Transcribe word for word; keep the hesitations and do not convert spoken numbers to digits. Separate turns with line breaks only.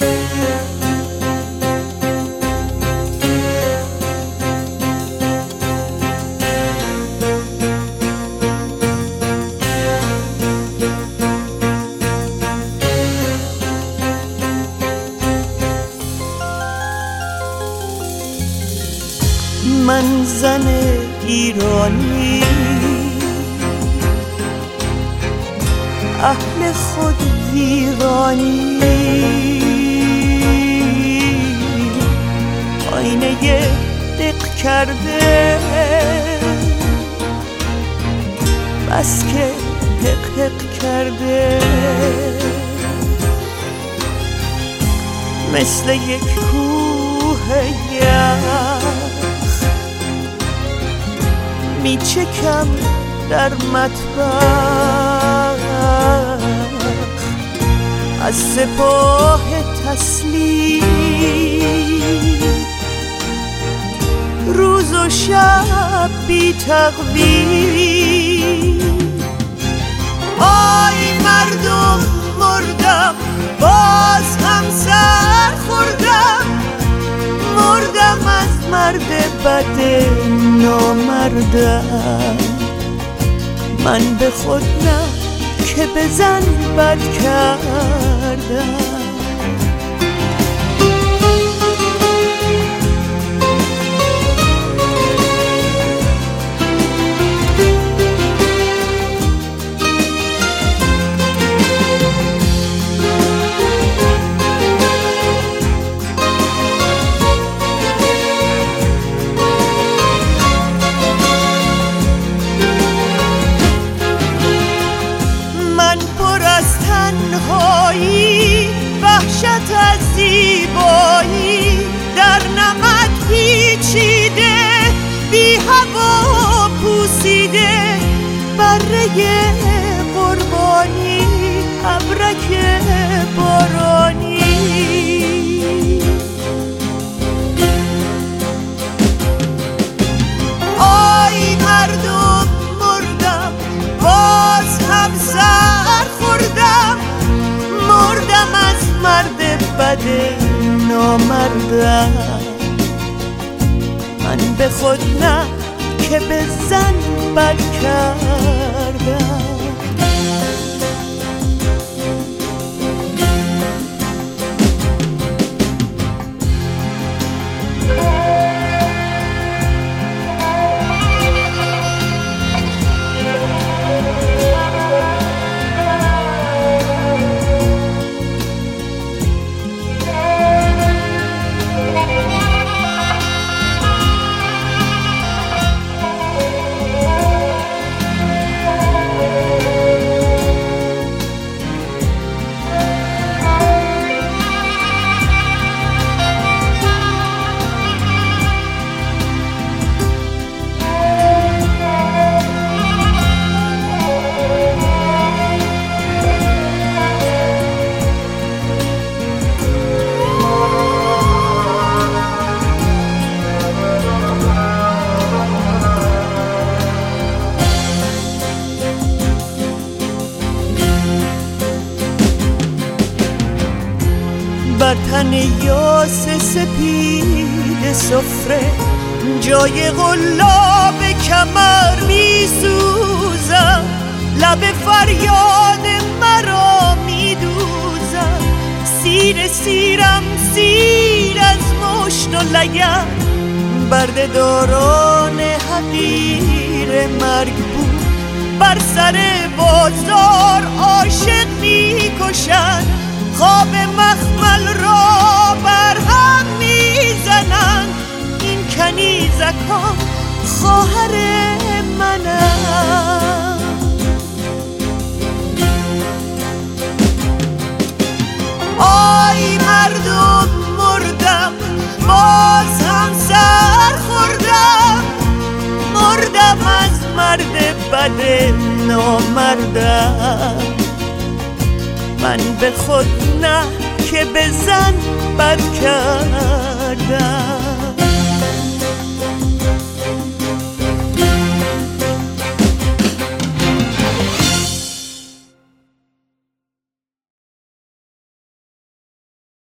من زن ایرانی اهل خود ویرانی، آینه دق کرده بس که حق حق کرده، مثل یک کوه یخ می چکم در مطبخ، از سپاه تسلیم روز و شب بی تقویم. آی مردم مردم باز هم سر خوردم، مردم از مرد بد نامردم. من به خود نه که به زن بد کردم. تنهایی وحشت از زیبایی در نمد پیچیده، بی هوا پوسیده، بره قربانی ابرک بارانی. آی مردم مردم باز هم سر خوردم، مردم از مرد بد نامردم. من به خود نه که به زن بد کردم. بر تن یاس سپید سفره جای قلاب کمر می سوزم، لب فریاد مرا می دوزم. سیر سیرم سیر از مشت و لگن، برد داران حقیر مرگ بود. بر سر بازار عاشق می کشن، خواب مخمل را بر هم میزنن. این کنیزکان خواهر منم. آی مردم مردم باز هم سر خوردم، مردم از مرد بد نامردم. من به خود نه که به زن بد کردم.